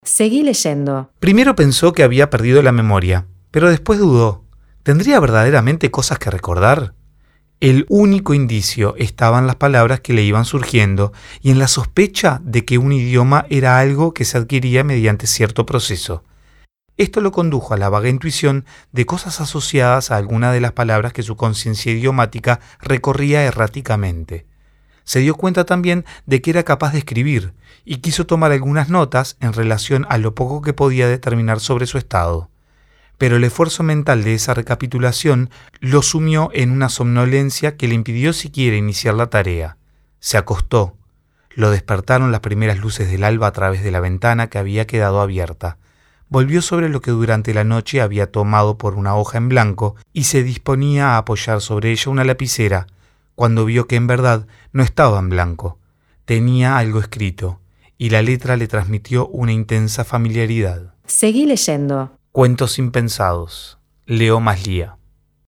Seguí leyendo. Primero pensó que había perdido la memoria, pero después dudó. ¿Tendría verdaderamente cosas que recordar? El único indicio estaba en las palabras que le iban surgiendo y en la sospecha de que un idioma era algo que se adquiría mediante cierto proceso. Esto lo condujo a la vaga intuición de cosas asociadas a alguna de las palabras que su conciencia idiomática recorría erráticamente. Se dio cuenta también de que era capaz de escribir y quiso tomar algunas notas en relación a lo poco que podía determinar sobre su estado. Pero el esfuerzo mental de esa recapitulación lo sumió en una somnolencia que le impidió siquiera iniciar la tarea. Se acostó. Lo despertaron las primeras luces del alba a través de la ventana que había quedado abierta. Volvió sobre lo que durante la noche había tomado por una hoja en blanco y se disponía a apoyar sobre ella una lapicera, cuando vio que en verdad no estaba en blanco. Tenía algo escrito, y la letra le transmitió una intensa familiaridad. Seguí leyendo. Cuentos impensados. Leo Maslía.